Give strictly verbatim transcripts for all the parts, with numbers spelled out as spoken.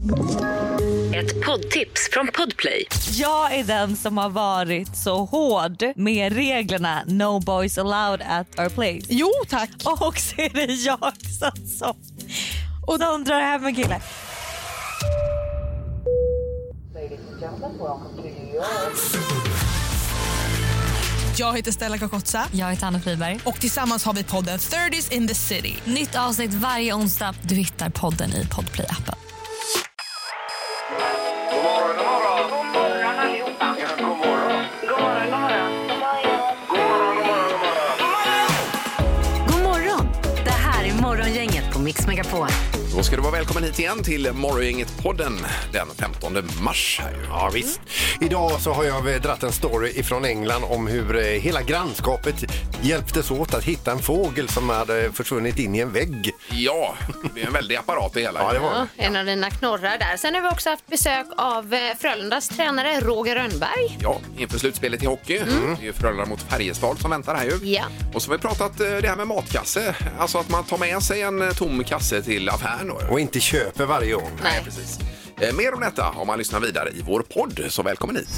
Ett poddtips från Podplay. Jag är den som har varit så hård med reglerna No boys allowed at our place. Jo, tack. Och så är det jag som och de drar hem en kille. Jag heter Stella Kakotsa. Jag heter Anna Friberg. Och tillsammans har vi podden thirties in the city. Nytt avsnitt varje onsdag. Du hittar podden i Podplay-appen. God morgon, god morgon. God morgon allihopa. Ja, god morgon. God morgon, god morgon. God morgon, god morgon, god morgon. God morgon! Det här är Morgongänget på Mix Megapol. Då ska du vara välkommen hit igen till Morgongänget-podden den femtonde mars. Ja, visst. Idag så har jag dratt en story ifrån England om hur eh, hela grannskapet hjälptes åt att hitta en fågel som hade försvunnit in i en vägg. Ja, det är en väldig apparat det hela. Ja, det var Ja, en av dina knorrar där. Sen har vi också haft besök av eh, Frölundas tränare Roger Rönnberg. Ja, inför slutspelet i hockey. Mm. Det är ju Frölunda mot Färjestad som väntar här ju. Ja. Och så har vi pratat eh, det här med matkasse. Alltså att man tar med sig en eh, tom kasse till affären. Då. Och inte köper varje gång. Nej, precis. Eh, mer om detta om man lyssnar vidare i vår podd. Så välkommen hit.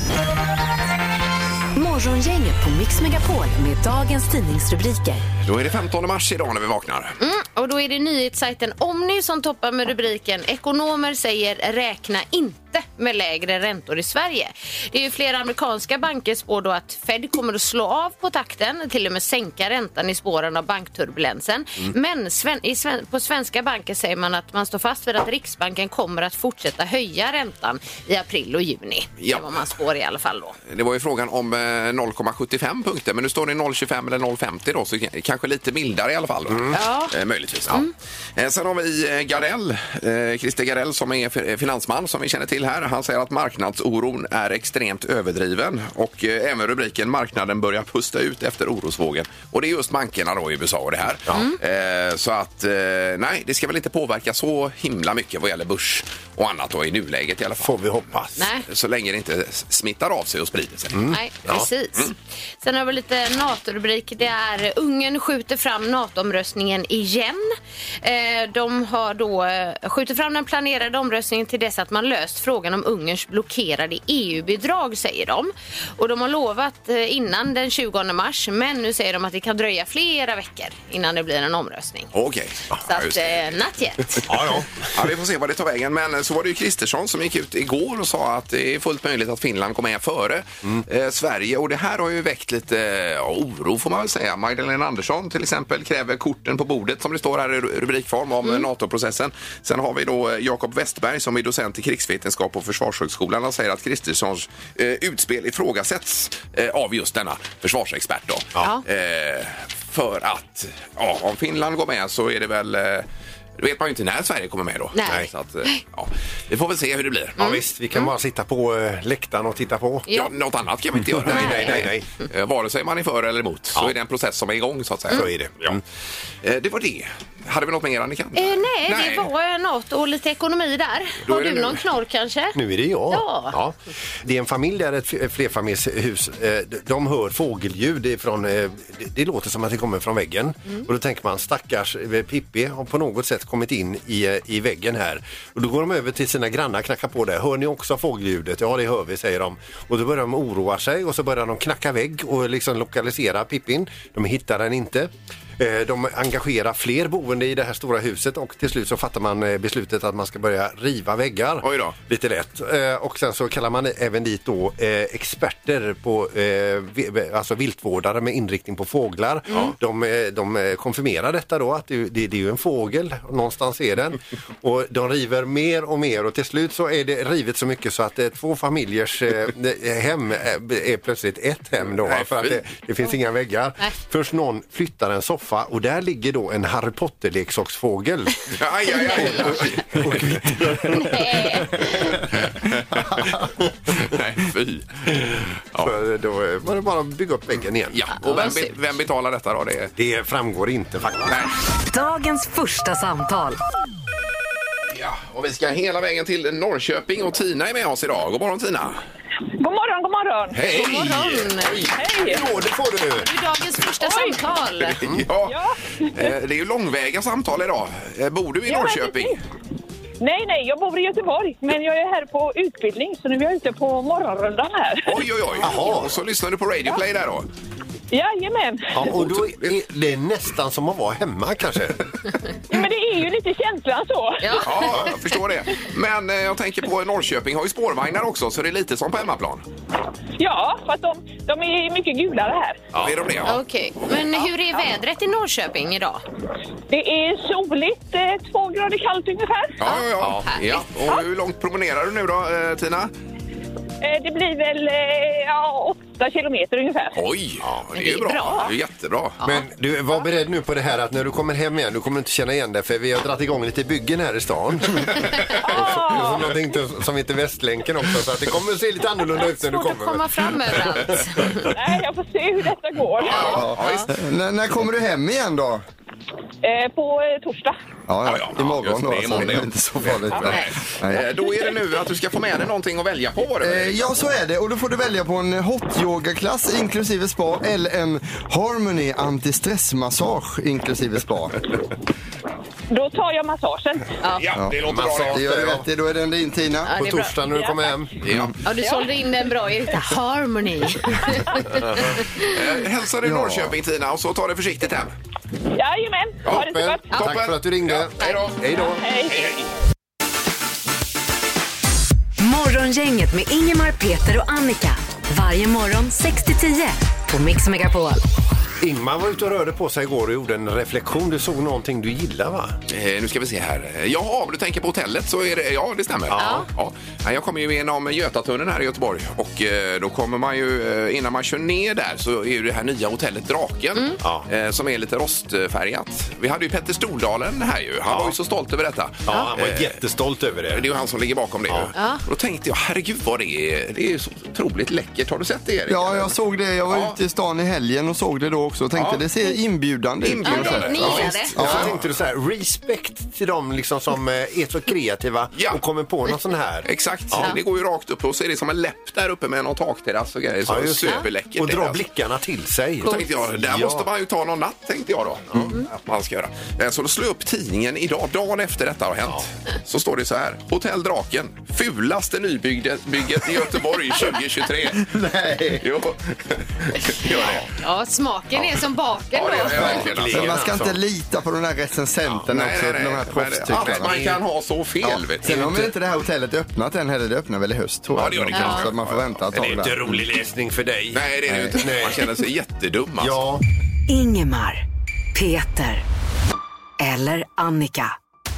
Morgongänget på Mix Megapol med dagens tidningsrubriker. Då är det femtonde mars idag när vi vaknar. Mm, och då är det nyhetssajten Omni som toppar med rubriken Ekonomer säger räkna inte med lägre räntor i Sverige. Det är ju flera amerikanska banker spår då att Fed kommer att slå av på takten, till och med sänka räntan i spåren av bankturbulensen. Mm. Men sven- i sven- på svenska banker säger man att man står fast vid att Riksbanken kommer att fortsätta höja räntan i april och juni. Ja. Det var man spår i alla fall då. Det var ju frågan om eh, noll komma sjuttiofem punkter, men nu står det noll komma tjugofem eller noll komma femtio då, så kanske lite mildare i alla fall. Då. Mm. Ja. Eh, möjligtvis. Ja. Mm. Eh, sen har vi eh, Gardell, eh, Christer Gardell som är f- finansman som vi känner till här. Han säger att marknadsoron är extremt överdriven och eh, även rubriken marknaden börjar pusta ut efter orosvågen. Och det är just bankerna då i U S A och det här. Mm. Eh, så att eh, nej, det ska väl inte påverka så himla mycket vad gäller börs och annat då i nuläget i alla fall. Får vi hoppas. Nej. Så länge det inte smittar av sig och sprider sig. Mm. Nej, precis. Mm. Sen har vi lite NATO-rubrik. Det är Ungern skjuter fram NATO-omröstningen igen. Eh, de har då eh, skjuter fram den planerade omröstningen till dess att man löst frågan om Ungerns blockerade E U-bidrag, säger de. Och de har lovat eh, innan den tjugonde mars, men nu säger de att det kan dröja flera veckor innan det blir en omröstning. Okej. Så att, eh, not yet. Ja, ja. Ja, vi får se vad det tar vägen. Men så var det ju Kristersson som gick ut igår och sa att det är fullt möjligt att Finland kommer med före mm. eh, Sverige. Och det här har ju väckt lite eh, oro får man väl säga. Magdalena Andersson till exempel kräver korten på bordet som det står här i rubrikform om mm. NATO-processen. Sen har vi då Jakob Westberg som är docent i krigsvetenskap på Försvarshögskolan och säger att Kristerssons eh, utspel ifrågasätts eh, av just denna försvarsexpert då. Ja. Eh, för att ja, om Finland går med så är det väl... Eh, Då vet man ju inte när Sverige kommer med då. Nej. Så att, ja, vi får väl se hur det blir. Mm. Ja visst, vi kan mm. bara sitta på äh, läktaren och titta på. Ja, något annat kan vi inte göra. nej, nej, nej, nej. Eh, Vare sig man är för eller emot så ja. är det en process som är igång så att säga. Mm. Så är det. Ja. Eh, det var det. Hade vi något mer, Annika? Eh, nej, nej, det var NATO och lite ekonomi där. Då har är det du nu. någon knorr kanske? Nu är det jag. Ja. Ja. Det är en familj där, ett flerfamiljshus. De hör fågelljud ifrån, det, det låter som att det kommer från väggen. Mm. Och då tänker man, stackars Pippi har på något sätt kommit in i, i väggen här. Och då går de över till sina grannar, knackar på det. Hör ni också fågelljudet? Ja, det hör vi, säger de. Och då börjar de oroa sig och så börjar de knacka vägg och liksom lokalisera Pippin. De hittar den inte. De engagerar fler boende i det här stora huset och till slut så fattar man beslutet att man ska börja riva väggar. Oj då. Lite lätt. Och sen så kallar man även dit då experter på alltså viltvårdare med inriktning på fåglar. Mm. De, de konfirmerar detta då att det, det, det är ju en fågel, någonstans är den. Och de river mer och mer och till slut så är det rivet så mycket så att två familjers hem är plötsligt ett hem då. Nej, för att det, det finns inga väggar. Nej. Först någon flyttar en soffa och där ligger då en Harry Potter-leksaksfågel. Aj, aj, aj. och, och Nej. Nej, fy. Ja. Så då var det bara att bygga upp väggen igen. Ja, och vem, be- vem betalar detta då? Det, Det framgår inte faktiskt. nej. Dagens första samtal. Ja, och vi ska hela vägen till Norrköping och Tina är med oss idag. God morgon Tina. God morgon, god morgon. Hej! God morgon. Hej. Jo, det får du. Det är dagens första Oj. samtal. Ja, eh, det är ju långväga samtal idag. Eh, Bor du i Ja, Norrköping? Nej, nej, jag bor i Göteborg, men jag är här på utbildning, så nu är jag ute på morgonrundan här. Oj, oj, oj. Jaha. Och så lyssnar du på Radio Play där då? Jajamän. Ja, och då är det nästan som att vara hemma kanske. Men det är ju lite känslan så. Ja. Ja, jag förstår det. Men eh, jag tänker på Norrköping har ju spårvagnar också, så det är lite som på hemmaplan. Ja, för att de, de är mycket gulare här. Ja, är de det? Ja. Okej, men hur är vädret i Norrköping idag? Det är soligt, eh, två grader kallt ungefär. Ja, ja, ja. härligt. ja. Och hur långt promenerar du nu då, eh, Tina? Eh, det blir väl eh, ja, åtta kilometer ungefär. Oj, ja, det är det ju är bra. bra. Det är jättebra. Men du, var beredd nu på det här att när du kommer hem igen, du kommer inte känna igen det, för vi har dragit igång lite byggen här i stan. Ah, Som någonting till- som heter Västlänken också, så att det kommer att se lite annorlunda ut när du Svårt att kommer. komma fram överallt. nej, jag får se hur detta går. Ja, ja, visst. När, när kommer du hem igen då? Eh, på eh, torsdag. Ja, Ja, ja, ja, imorgon just då. det, Alltså, imorgon, det ja. är inte så farligt. Nej. Nej. Eh, Då är det nu att du ska få med dig någonting att välja på. Var det? Eh, ja, så är det. Och då får du välja på en hot yoga-klass inklusive spa eller en Harmony antistressmassage inklusive spa. Då tar jag massagen. Ja, det låter bra. Massage. Det gör du rätt i. Då är den din, Tina. Ja, På det är bra. torsdag när du kommer hem. Ja. Ja, du sålde in den bra, Erik. Harmony. Eh, Hälsa dig Norrköping, Tina, och så tar det försiktigt hem. Jajamän, ha det så Toppen. gott. Tack för att du ringde. Hej då. Hej då. Hej. Morgongänget med Ingemar, Peter och Annika. Varje morgon sex till tio på Mix Megapol. Ingmar var ute och rörde på sig igår och gjorde en reflektion. Du såg någonting du gillar, va? Eh, nu ska vi se här. Ja, om du tänker på hotellet så är det, ja det stämmer. Ja. Ja. Jag kommer ju igenom Götatunneln här i Göteborg och eh, då kommer man ju, eh, innan man kör ner där så är ju det här nya hotellet Draken Mm. eh, som är lite rostfärgat. Vi hade ju Petter Stordalen här ju, han Ja. var ju så stolt över detta. Ja, han var Eh, jättestolt över det. Det är ju han som ligger bakom det. Ja. Ja. Och då tänkte jag, herregud vad det är, det är ju så otroligt läckert. Har du sett det, Erik? Ja, jag såg det. Jag var Ja. ute i stan i helgen och såg det då också och tänkte Ja. det ser inbjudande ut. Inbjudande. Ja, ni Ja, är visst. det. Och så tänkte du så här, respekt till dem liksom som eh, är så kreativa Ja. och kommer på något sån här. Exakt, det går ju rakt upp och så är det som en läpp där uppe med någon takterrass och grejer. Så Ja, just det. superläckert. Och det dra är. blickarna till sig. Då tänkte jag, där Ja. måste man ju ta någon natt, tänkte jag då. Mm. Att man ska göra. Eh, Så då slår jag upp tidningen idag, dagen efter detta har hänt. Så står det så här, Hotell Draken, fulaste nybygget i Göteborg tjugohundratjugotre. Nej. Jo, gör det. Ja, smaken är som baken Ja, det är då. det verkligen. Alltså. Men man ska inte lita på de där recensenterna Nej, också, nej, nej. de här Men, att proffstyckarna. man kan ha så fel, vet du. Sen har inte det här hotellet öppnat än heller. Det öppnar väl i höst, tror jag. Ja, det gör det kanske. Så att man får vänta ett Det är tag inte där. rolig läsning för dig. Nej, det är det ju inte. Nej. Man känner sig jättedum alltså. Ja, Ingemar, Peter eller Annika.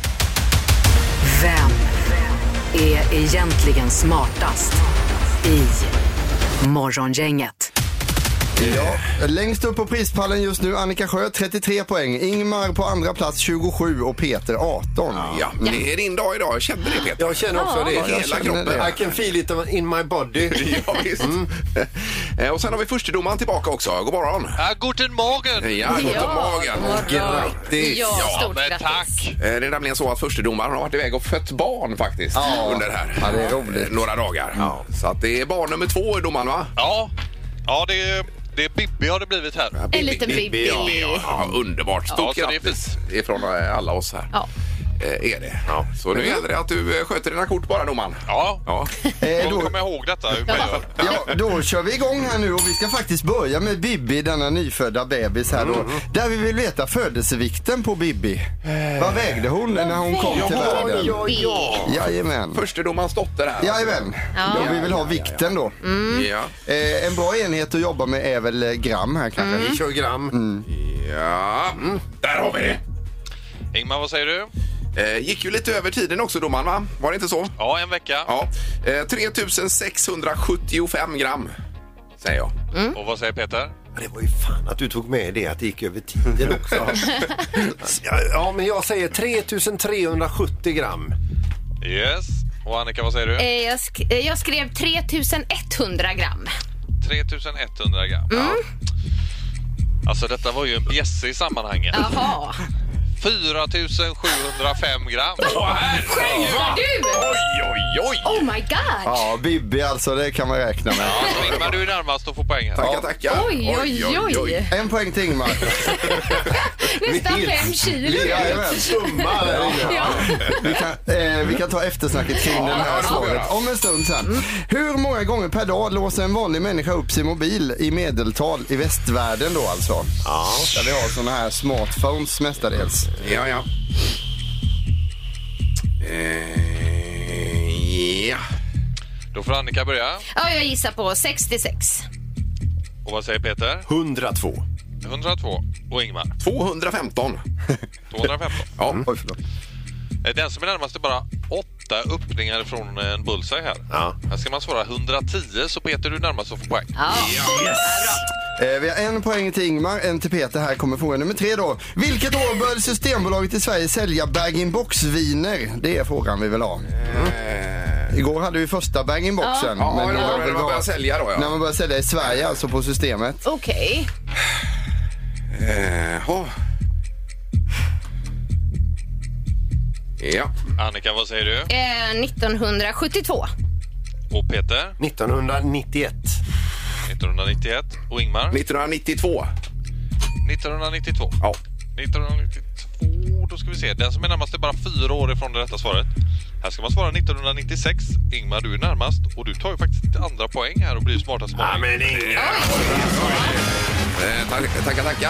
Vem är egentligen smartast i Morgongänget? Ja, längst upp på prispallen just nu Annika Sjö trettiotre poäng, Ingmar på andra plats tjugosju och Peter arton. Ja, det är din dag idag. Jag kände det, Peter. jag känner också det. jag Hela känner kroppen. det. I can feel it in my body. Ja, visst. Eh, Och sen har vi förstedomaren tillbaka också. God morgon. Ja, guten Morgen! Ja, god morgon. Grattis. Ja, Ja, stort Men grattis. tack! Eh, Det är nämligen så att förstedomaren har varit iväg och fött barn faktiskt Ja. under det här. Ja, det är roligt. Eh, Några dagar. Så att det är barn nummer två i domaren, va? Ja, ja det, är, det är Bibi har det blivit här. En liten Bibi. Ja, ja, underbart. Stort Ja, så det är grattis ifrån eh, alla oss här. Ja. Eh, Är det. Så nu gäller det att du eh, sköter dina kort bara, domaren. Ja, Ja. Eh, jag då, kommer ihåg detta. Hur man gör. ja, då kör vi igång här nu och vi ska faktiskt börja med Bibi, denna nyfödda bebis här då. Där vi vill veta födelsevikten på Bibi. Vad vägde hon när hon kom till världen? Ja, ja. Jajamän. Förstedomarens dotter här. Jajamän. Då vi vill ha vikten då. Ja. Eh, en bra enhet att jobba med är väl eh, gram här kanske. Vi kör gram. Ja. Där har vi det. Ingmar, vad säger du? Eh, gick ju lite över tiden också, domaren, va? Var det inte så? Ja, en vecka. Ja. Eh, tre tusen sexhundrasjuttiofem gram, säger jag. Och vad säger Peter? Ja, det var ju fan att du tog med det att det gick över tiden också. ja, ja, men jag säger tre tusen trehundrasjuttio gram. Yes. Och Annika, vad säger du? Eh, Jag, sk- eh, jag skrev tre tusen etthundra gram. tre tusen etthundra gram. Ja. Alltså detta var ju en bjässe i sammanhanget. Jaha. fyra tusen sjuhundrafem gram. Skämtar du? Oj, oj, oj! Oh my god! Ja, Bibi alltså, det kan man räkna med. Ja, Ingmar, du är närmast att få poäng här. Tackar, tackar. Oj, oj, oj. En poäng till Ingmar. Nästan fem kilo. Jajamän. Ja. Vi kan, eh, vi kan ta eftersnacket kring den här svaret om en stund sen. Hur många gånger per dag låser en vanlig människa upp sin mobil i medeltal i västvärlden då alltså? Ja. Där vi har såna här smartphones mestadels. Ja, ja. Eh, ja. Då får Annika börja. Ja, jag gissar på sextiosex. Och vad säger Peter? hundratvå. hundratvå. Och Ingmar? tvåhundrafemton. tvåhundrafemton. Ja. Oj, förlåt. Den som är närmast är bara åtta öppningar från en bullseye här. Ja. Här ska man svara hundratio, så Peter, du är närmast att få poäng. Ja. Eh, vi har en poäng till Ingmar, en till Peter. Här kommer fråga nummer tre då. Vilket år började Systembolaget i Sverige sälja bag-in-box-viner? Det är frågan vi vill ha. Mm. Igår hade vi första bag-in-boxen. Ja, men det var när man började sälja då, ja. När man började sälja i Sverige, alltså på Systemet. Okej. Eh, oh. Ja. Annika, vad säger du? Eh, nittonhundrasjuttiotvå. Och Peter? nittonhundranittioett. nittonhundranittioett. Och Ingmar? nittonhundranittiotvå. nittonhundranittiotvå. Ja. nittonhundranittiotvå, då ska vi se. Den som är närmast är bara fyra år ifrån det rätta svaret. Här ska man svara nittonhundranittiosex. Ingmar, du är närmast. Och du tar ju faktiskt andra poäng här och blir smartast smartast. Ja, men Inga. Eh, tack, tackar, tackar.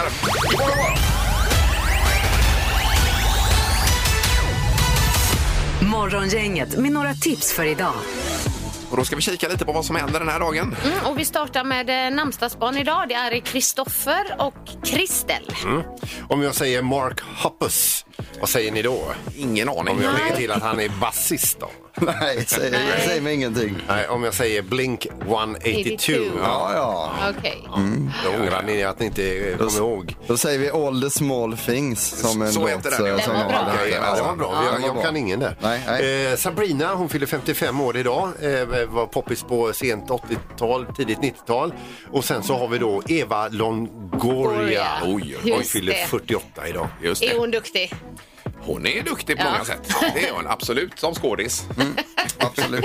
Morgongänget med några tips för idag. Och då ska vi kika lite på vad som händer den här dagen. Mm, och vi startar med eh, namnsdagsbarn idag. Det är Kristoffer och Kristel. Mm. Om jag säger Mark Hoppus, vad säger ni då? Ingen aning. Om jag lägger till att han är basist då? Nej, säg, Nej. säg mig ingenting. Nej, om jag säger Blink etthundraåttiotvå. Ja, ja. Okej. Mm. Då ångrar ni att ni inte kommer ihåg. Då säger vi All the small things som en Så låt. heter den, ja. eh, som Den var de bra. hade. Okej, ja, det var bra. Ja, Jag, den var jag bra. kan ingen där. Nej, nej. Eh, Sabrina, hon fyller femtiofem år idag. Eh, var poppis på sent åttiotal, tidigt nittiotal. Och sen så har vi då Eva Longoria. Oj, Hon Just fyller det. fyrtioåtta idag. Just Är det. hon duktig? Hon är duktig på Ja. många sätt. Det är hon absolut som skådis. Absolut.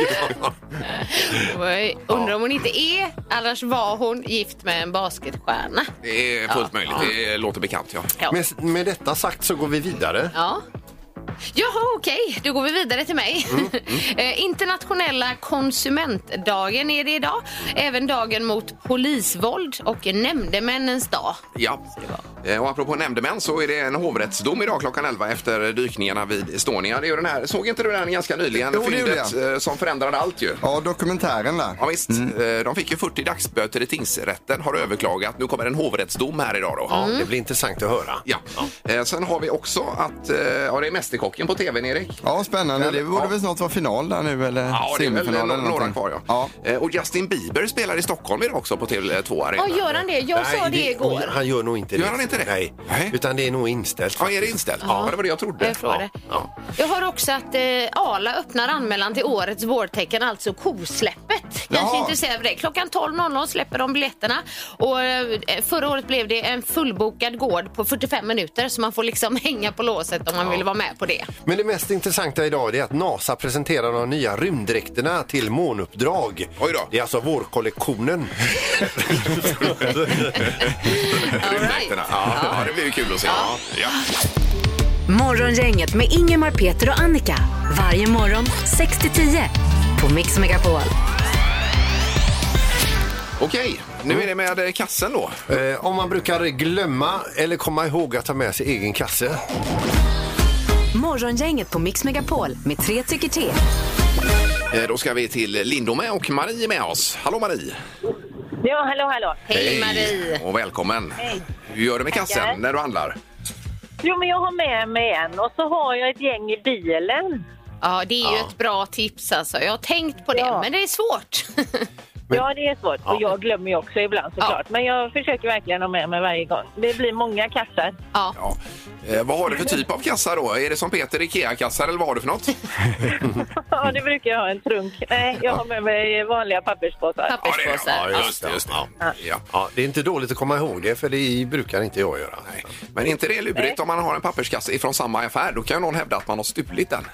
Oj, undrar om hon inte är, annars var hon gift med en basketstjärna. Det är fullt möjligt. Det låter bekant, ja. Ja. Med, med detta sagt så går vi vidare. Ja. Jaha, okej. Då går vi vidare till mig. Mm, Eh, Internationella konsumentdagen är det idag. Även dagen mot polisvåld och nämndemännens dag. Ja. Eh, Och apropå nämndemän så är det en hovrättsdom idag klockan elva efter dykningarna vid Estonia. Det är ju den här, såg inte du den ganska nyligen? Jo, det gjorde Fyndet eh, som förändrade allt ju. Ja, dokumentären där. Ja visst, Eh, de fick ju fyrtio dagsböter i tingsrätten, har överklagat. Nu kommer en hovrättsdom här idag då. Ja, det blir intressant att höra. Ja. Eh, Sen har vi också att, eh, ja det är Mästerkocken på tvn, Erik. Ja, spännande. Det borde Ja. väl snart vara final där nu, eller Ja, det är väl semifinal eller några någonting. kvar, ja. Ja. Eh, Och Justin Bieber spelar i Stockholm idag också på T V två Arena. Ja, gör han det? Jag sa det igår. Han gör nog inte det. Gör han inte det? Nej. Nej. Utan det är nog inställt. Ja, är det inställt? Ja, det var det jag trodde. Jag tror det. Ja. Jag har också att eh, Arla öppnar anmälan till årets vårtecken, alltså kosläppet. Kanske Jaha. intresserad av det. Klockan tolv släpper de biljetterna. Och eh, förra året blev det en fullbokad gård på fyrtiofem minuter, så man får liksom hänga på låset om man vill vara med på det. Men det mest intressanta idag är att NASA presenterar de nya rymddräkterna till månuppdrag. Oj då. Det är alltså vårkollektionen. Rymddräkterna. Ja, ja, det blir ju kul att se. Ja. Ja. Morgongänget med Ingemar, Peter och Annika. Varje morgon sex till tio på Mix Megapol. Okej, nu är det med kassen då. Eh, om man brukar glömma eller komma ihåg att ta med sig egen kasse. Morgongänget på Mix Megapol med tre tycker till. Eh, Då ska vi till Lindome och Marie är med oss. Hallå Marie! Ja, hallå, hallå. Hej Marie! Och välkommen! Hej. Hur gör du med kassen Tackar. när du handlar? Jo, men jag har med mig en och så har jag ett gäng i bilen. Ja, det är ju Ja. ett bra tips alltså. Jag har tänkt på det, Ja. men det är svårt. Ja, det är svårt. Och jag glömmer ju också ibland såklart. Men jag försöker verkligen ha med mig varje gång. Det blir många kassar. Ja. Ja. Eh, vad har du för typ av kassa då? Är det som Peter Ikea-kassar eller vad har du för något? Ja, det brukar jag ha en trunk. Nej, jag har med mig vanliga papperspåsar. Papperspåsar. Ja, Ja, just det. Just det. Ja. Ja. Ja, det är inte dåligt att komma ihåg det, för det brukar inte jag göra. Nej. Men är inte det lurigt om man har en papperskasse ifrån samma affär? Då kan ju någon hävda att man har stulit den.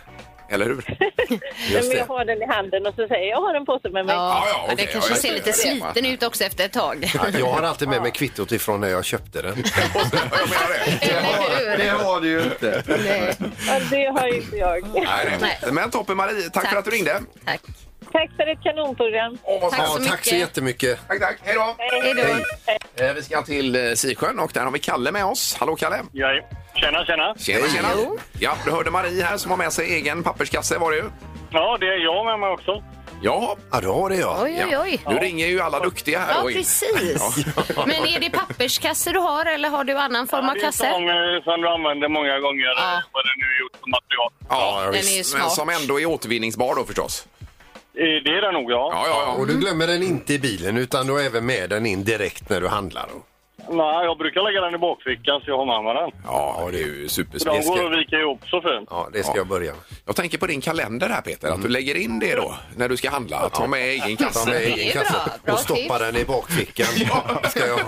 eller hur? Men jag har den i handen och så säger jag, jag har en påse med mig. Ja, ja, okej, det kanske ja, ser jag lite ser det. sliten ut också efter ett tag. Ja, jag har alltid med mig kvittot ifrån när jag köpte den. Jag menar det. Det har, det har du ju inte. Nej. Ja, det har ju inte jag. Nej, nej. Men toppen Marie, tack, Tack. för att du ringde. Tack. Tack för ett kanonprogram. Åh, vad Tack bra. så Ja, mycket. tack så jättemycket. Tack, tack. Hej då. Hej då. Eh, Vi ska till eh, Sisjön och där har vi Kalle med oss. Hallå Kalle. Ja, tjena, tjena. Tjena, tjena. Ja, du hörde Marie här som har med sig egen papperskasse, var det ju? Ja, det är jag med mig också. Ja, Ja, då har det jag. Oj, oj, oj. nu ringer ju alla duktiga här. Ja, då in. precis. Men är det papperskasse du har eller har du annan form av Det är kasse? som, eh, som du använder många gånger, Ja. eh, vad det nu är gjort för material. Ja, Den visst. är ju Men smart. som ändå är återvinningsbar då förstås. Eh, Det är det nog, ja. Ja, ja, ja. Och du glömmer den inte i bilen utan du har även med den in direkt när du handlar. Nej, jag brukar lägga den i bakfickan så jag har med mig den. Ja, det är ju De supersmidigt. går att vika ihop så fint. Ja, det ska Ja. jag börja med. Jag tänker på din kalender här Peter, att du lägger in det då när du ska handla. Ta med egen Ta kasse. med Det är egen bra. kasse Bra och stoppa tips. den i bakfickan. Ska jag.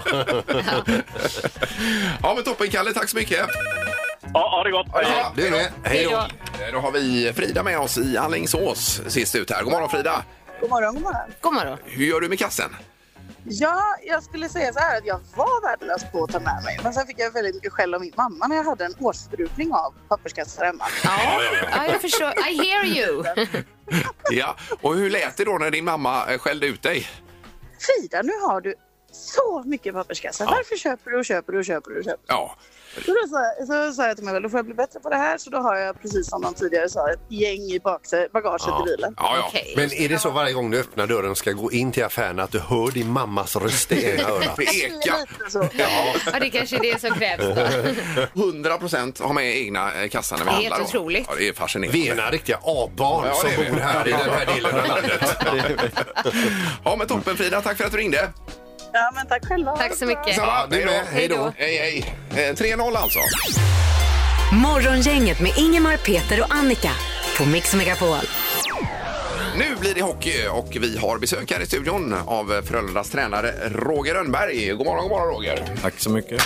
Ja, men toppen Kalle, tack så mycket. Ja, ha det gott. Ja, Du är med. Hej då. Då har vi Frida med oss i Alingsås sist ut här. God morgon Frida. God morgon, god morgon. God morgon. Hur gör du med kassen? Ja, jag skulle säga så här att jag var värdelös på att ta med mig. Men sen fick jag väldigt mycket skäll av min mamma när jag hade en årsförbrukning av papperskassar hemma. Ja, ja, jag förstår. I hear you. Ja, och hur lät det då när din mamma eh, skällde ut dig? Frida, nu har du så mycket papperskassar. Varför köper du och köper du och köper du och köper? Ja, Så då sa, så sa jag till mig väl, då får jag bli bättre på det här. Så då har jag, precis som någon tidigare sa, ett gäng i bakse, bagaget i bilen. ja, ja. Okej. Men är det så varje gång du öppnar dörren och ska gå in till affären att du hör din mammas röst i ena örat? Det ekar. Lite så. Ja, det kanske är det som krävs då. hundra procent har med egna eh, kassan när vi Det är handlar. helt då. otroligt. Ja, det är fascinerande. Vi är ena riktiga A-barn Ja, som det är vi. bor här i den här delen av landet. Ja, men toppen Frida, tack för att du ringde. Ja, men tack själva. Tack så mycket. Ja, du med. Hej då. Hej, hej. Eh, tre noll alltså. Morgongänget med Ingemar, Peter och Annika på Mix Megapol. Nu blir det hockey och vi har besök här i studion av Frölundas tränare Roger Rönnberg. God morgon, god morgon Roger. Tack så mycket.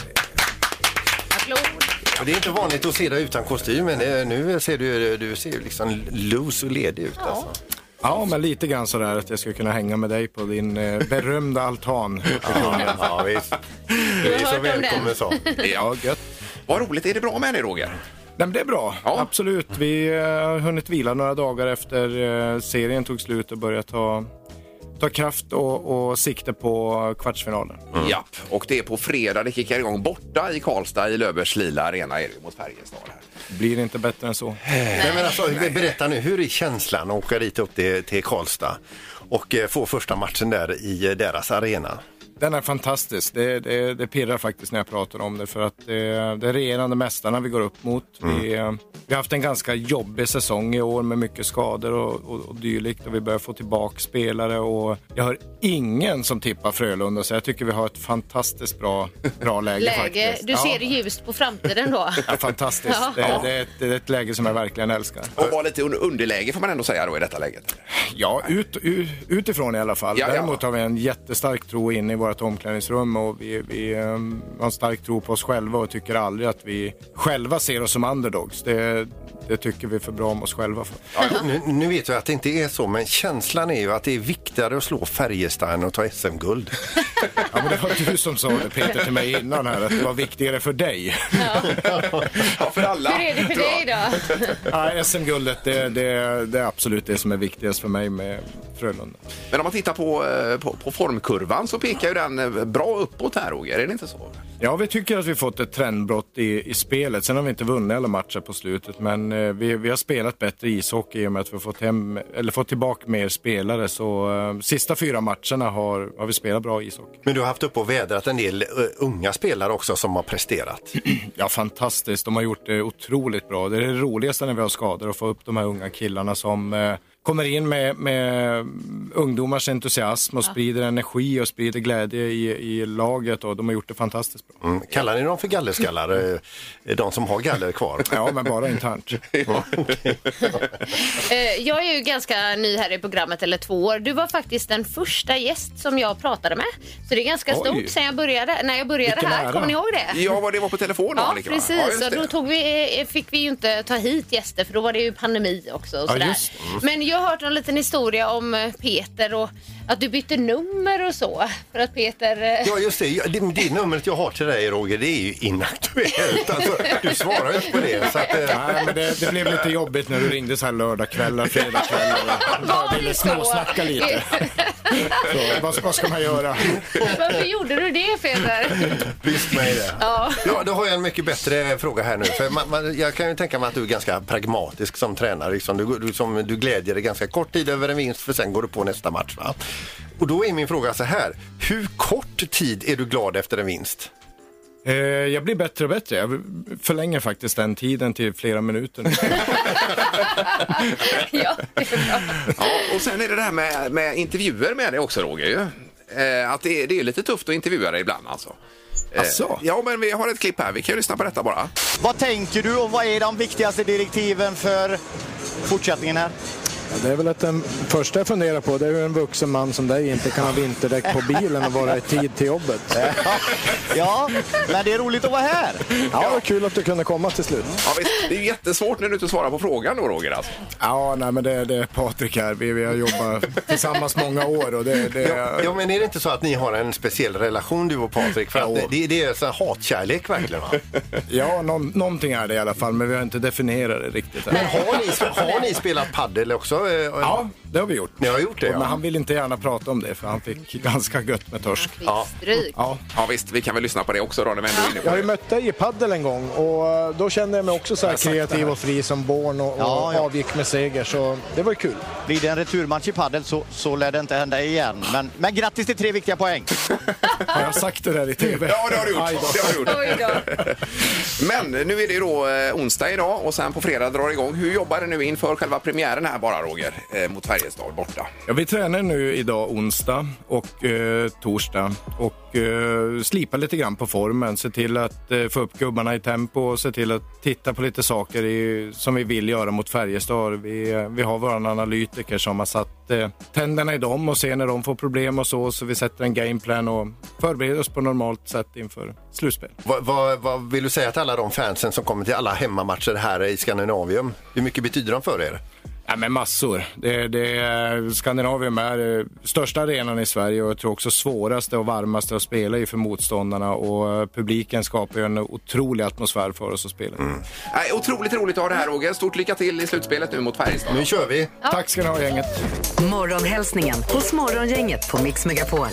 Applåd. Det är inte vanligt att se dig utan kostym, men det, nu ser du, du ser ju liksom loose och ledig ut. Alltså. Ja, men lite grann sådär att jag ska kunna hänga med dig på din eh, berömda altan. Ja, ja, visst. Du är så hört om välkommen den. så. Ja, gött. Vad roligt, är det bra med dig Roger? Nej, men det är bra, Ja. absolut. Vi eh, har hunnit vila några dagar efter eh, serien tog slut och börjat ta, ta kraft och, och sikte på kvartsfinalen. Mm. Japp, och det är på fredag det kickar igång borta i Karlstad i Löfbergs lila arena är det mot Färjestad här. Blir det inte bättre än så? Nej, men alltså, berätta nu, hur är känslan att åka dit upp till, till Karlstad och eh, få första matchen där i eh, deras arena? Den är fantastisk. Det, det, det pirrar faktiskt när jag pratar om det för att det, det är regerande mästarna vi går upp mot. Mm. Vi, eh, vi har haft en ganska jobbig säsong i år med mycket skador och, och, och dylikt och vi börjar få tillbaka spelare och jag har ingen som tippar Frölunda så jag tycker vi har ett fantastiskt bra, bra läge, Läge. faktiskt. Du Ja. ser ljust på framtiden då. Ja, fantastiskt. Ja. Det, det, är ett, det är ett läge som jag verkligen älskar. Och var lite under- underläge får man ändå säga då i detta läget. Ja, ut, ut, utifrån i alla fall. Ja, ja. Däremot har vi en jättestark tro in i vårt omklädningsrum och vi, vi um, har en stark tro på oss själva och tycker aldrig att vi själva ser oss som underdogs. Det, det tycker vi är för bra om oss själva för. Ja, nu, nu vet jag att det inte är så, men känslan är ju att det är viktigare att slå Färjestad än att ta S M-guld. Ja, men det var du som sa det, Peter, till mig innan här, att det var viktigare för dig. Ja, för alla. Hur är det för dig då? Ja, S M-guldet, det, det, det är absolut det som är viktigast för mig med Frölunda. Men om man tittar på, eh, på, på formkurvan så pekar ju den eh, bra uppåt här Roger, är det inte så? Ja, vi tycker att vi fått ett trendbrott i, i spelet. Sen har vi inte vunnit alla matcher på slutet, men eh, vi, vi har spelat bättre ishockey i och med att vi har fått, hem, eller fått tillbaka mer spelare. Så eh, sista fyra matcherna har, har vi spelat bra ishockey. Men du har haft upp och vädrat en del uh, unga spelare också som har presterat. Ja, fantastiskt. De har gjort det otroligt bra. Det är det roligaste när vi har skador att få upp de här unga killarna som... Eh, kommer in med, med ungdomars entusiasm och ja. sprider energi och sprider glädje i, i laget och de har gjort det fantastiskt bra. Mm. Kallar ni dem för gallerskallar, de som har galler kvar? Ja, men bara internt. Ja, okay. Jag är ju ganska ny här i programmet, eller två år. Du var faktiskt den första gäst som jag pratade med. Så det är ganska stort sen jag började, när jag började Vilken här. Ära. Kommer ni ihåg det? Ja, vad det var på telefon. Ja, Annika, precis. Ja, och då tog vi, fick vi ju inte ta hit gäster för då var det ju pandemi också. Och sådär. Ja, men jag har hört en liten historia om Peter och att du bytte nummer och så. För att Peter... Ja, just det. Det, det numret jag har till dig, Roger, det är ju inaktuellt. Alltså, du svarar inte på det. Så att, Nej, men det, det blev lite jobbigt när du ringde så här lördagkvällar, fredagkvällar. Jag ville småsnacka lite. Så, vad, vad ska man göra? Varför gjorde du det, Peter? Visst mig det. Ja. Ja, då har jag en mycket bättre fråga här nu. För man, man, jag kan ju tänka mig att du är ganska pragmatisk som tränare. Liksom. Du, du, som, du glädjer dig ganska kort tid över en vinst för sen går du på nästa match. Va? Och då är min fråga så här. Hur kort tid är du glad efter en vinst? Eh, jag blir bättre och bättre. Jag förlänger faktiskt den tiden till flera minuter. Ja, det är bra. Ja, och sen är det det här med, med intervjuer med dig också, Roger. Ju. Eh, att det är, det är lite tufft att intervjua dig ibland alltså. Eh, Asså? Ja, men vi har ett klipp här. Vi kan ju lyssna på detta bara. Vad tänker du och vad är de viktigaste direktiven för fortsättningen här? Ja, det är väl att den första jag funderar på, det är ju en vuxen man som dig inte kan ha vinterdäck på bilen och vara i tid till jobbet. Ja, men det är roligt att vara här. Ja, det är kul att du kunde komma till slut. Ja, visst, det är ju jättesvårt när du inte svarar på frågan då, Roger. Alltså. Ja, nej, men det, det är Patrik här. Vi, vi har jobbat tillsammans många år. Och det, det... Ja, ja, men är det inte så att ni har en speciell relation, du och Patrik? För att det, det är så hatkärlek verkligen, va? Ja, någon, någonting är det i alla fall, men vi har inte definierat det riktigt. Här. Men har ni, har ni spelat paddel också? Ja, det har vi gjort. Ni har gjort det, ja. Men han vill inte gärna prata om det för han fick ganska gött med torsk. Ja. Ja. Ja, visst. Vi kan väl lyssna på det också då när vi ändå är inne på Jag har ju mött dig i paddel en gång och då kände jag mig också så här kreativ och fri som barn och, och ja, ja. avgick med seger, så det var ju kul. Blir det en returmatch i paddel så, så lär det inte hända igen. Men, men grattis till tre viktiga poäng. Har jag sagt det där i tv? Ja, det har du gjort. Det har du gjort. Men nu är det då eh, onsdag idag och sen på fredag drar det igång. Hur jobbar det nu inför själva premiären här bara, Roger, eh, mot Färjestad borta? Ja, vi tränar nu idag onsdag och eh, torsdag och eh, slipa lite grann på formen. Se till att eh, få upp gubbarna i tempo och se till att titta på lite saker i, som vi vill göra mot Färjestad. Vi, eh, vi har våra analytiker som har satt eh, tänderna i dem och ser när de får problem och så. Så vi sätter en gameplan och förbereder oss på normalt sätt inför slutspel. Vad, vad, vad vill du säga till alla de fansen som kommer till alla hemmamatcher här i Skandinavium? Hur mycket betyder de för er? Ja, men massor. Det, det, Skandinavium är största arenan i Sverige och jag tror också svåraste och varmaste att spela i för motståndarna, och publiken skapar ju en otrolig atmosfär för oss att spela. Mm. Nej, otroligt roligt att ha det här, Roger. Stort lycka till i slutspelet nu mot Färjestad. Nu kör vi. Ja. Tack ska ni ha, gänget. Morgonhälsningen hos Morgongänget på Mix Megapol.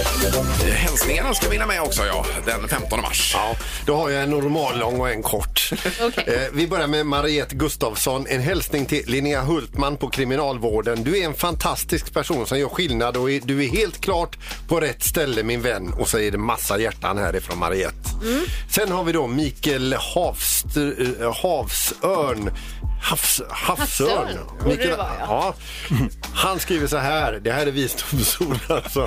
Hälsningarna ska vinna med också, ja, den femtonde mars. Ja, då har jag en normal lång och en kort. Okay. Eh, vi börjar med Mariette Gustafsson. En hälsning till Linnea Hultman på kriminalvården. Du är en fantastisk person som gör skillnad och är, du är helt klart på rätt ställe, min vän. Och så är det massa hjärtan härifrån Mariette. Mm. Sen har vi då Mikael Havst, äh, Havsörn. Havs, havsörn. Mikael, det vara, ja. Ja. Han skriver så här. Det här är visdomsord alltså.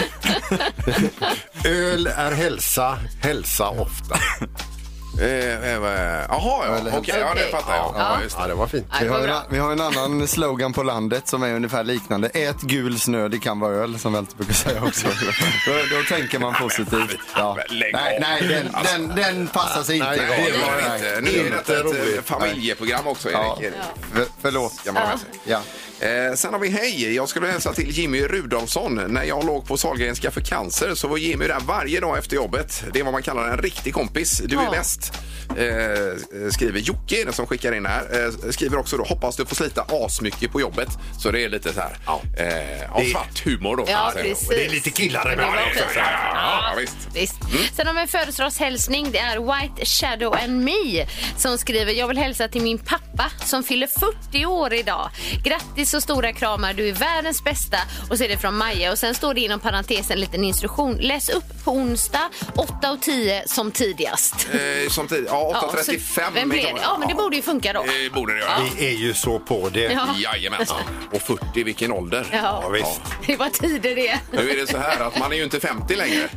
Öl är hälsa, hälsa ofta. Jaha, eh, ja, okej, okay, ja, det fattar jag. Ja, just det. Ja, det var fint. Vi har, en, vi har en annan slogan på landet som är ungefär liknande. Ät gul snö, det kan vara öl, som Välte brukar säga också. då, då tänker man positivt. Ja. Nej, nej den, den, den passar sig inte. Nej, det var inte. Nu är det ett roligt familjeprogram också, Erik. Ja. För, förlåt. Ska man med sig. Ja. Eh, sen har vi hej, jag skulle hälsa till Jimmy Rudolfsson. När jag låg på Sahlgrenska för cancer så var Jimmy där varje dag efter jobbet. Det är vad man kallar en riktig kompis. Du är ja. bäst. Eh, skriver Jocke, den som skickar in här. Eh, skriver också då, hoppas du får slita asmycket på jobbet. Så det är lite så här ja. eh, av svart humor då. Ja, precis. Det är lite killare med det. Ja, ja, visst. visst. Mm. Sen har vi en födelsedagshälsning. Det är White Shadow and Me som skriver, jag vill hälsa till min pappa pappa som fyller fyrtio år idag. Grattis och stora kramar, du är världens bästa. Och så är det från Maja. Och sen står det inom parentes en liten instruktion. Läs upp på onsdag åtta och tio som tidigast. Eh, som tid, ja, åtta trettiofem. Ja, blir det? Ja, men det borde ju funka då. Det borde det göra. Ja. Vi är ju så på det. Ja. Jajamensan. Och fyrtio, vilken ålder. Ja. Ja, visst. Det var tider det. Nu är det så här att man är ju inte femtio längre.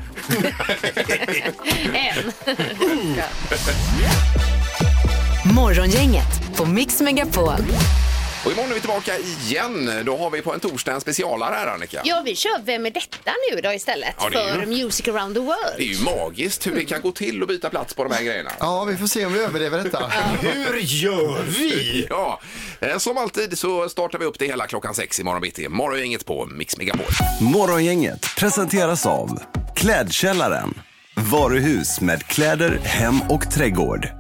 En. Morgongänget på Mix Megapol. Och imorgon är vi tillbaka igen. Då har vi på en torsdag en specialare här, Annika. Ja, vi kör Vem är detta nu då istället Ja, det är för ju- Music around the world. Det är ju magiskt hur det kan gå till att byta plats på de här grejerna. Ja, vi får se om vi överlever detta. Hur gör vi? Ja, eh, som alltid så startar vi upp det hela klockan sex i morgon bitti. Morgongänget på Mix Megapol. Morgongänget presenteras av Klädkällaren. Varuhus med kläder, hem och trädgård.